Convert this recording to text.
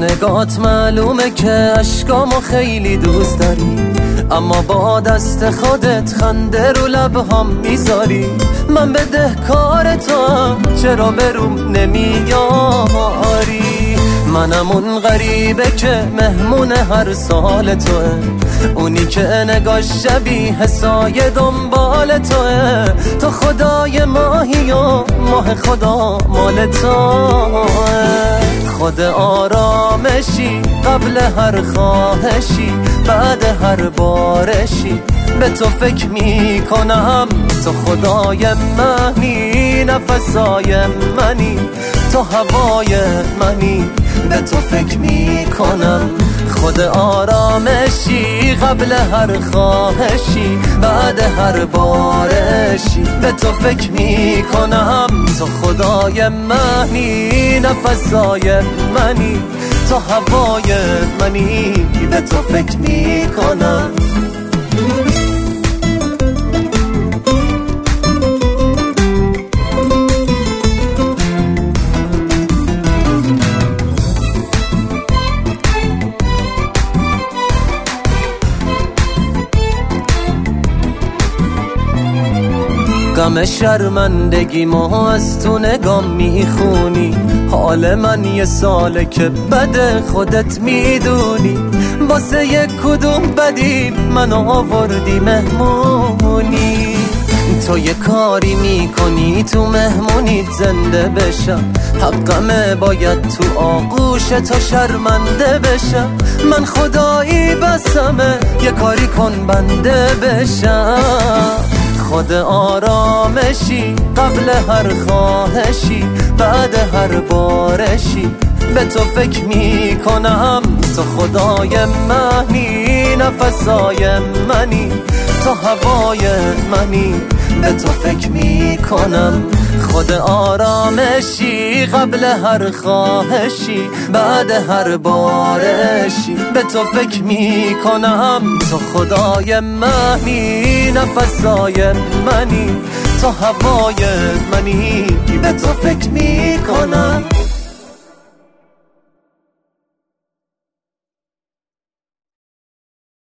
نگات معلومه که عشقامو خیلی دوست داری، اما با دست خودت خنده رو لبهام میذاری. من بدهکار توام، چرا بروم نمیاری؟ منم اون غریبه که مهمون هر سال توه، اونی که نگاش شبیه سایه دنبال توه. تو خدای ماهی و ماه خدا مال توه. خود آرامشی قبل هر خواهشی، بعد هر بارشی به تو فکر میکنم. تو خدای منی، نفسای منی، تو هوای منی، به تو فکر میکنم. خود آرامشی قبل هر خواهشی، بعد هر بارشی به تو فکر میکنم. تو خدای منی، نفسای منی، تو هوای منی، به تو فکر میکنم. غم شرمندگی ما از تو نگام میخونی، حال من یه ساله که بده خودت میدونی. واسه یک کدوم بدی منو آوردی مهمونی. تو یه کاری میکنی تو مهمونیت زنده بشم، حقمه باید تو آغوش تو شرمنده بشم. من خدایی بسمه یه کاری کن بنده بشم. خود آرامشی قبل هر خواهشی، بعد هر بارشی به تو فکر میکنم. تو خدای منی، نفسای منی، تو هوای منی، به تو فکر میکنم. خود آرامشی قبل هر خواهشی، بعد هر بارشی به تو فکر میکنم. تو خدای منی، نفسای منی، تو هوای منی، به تو فکر میکنم.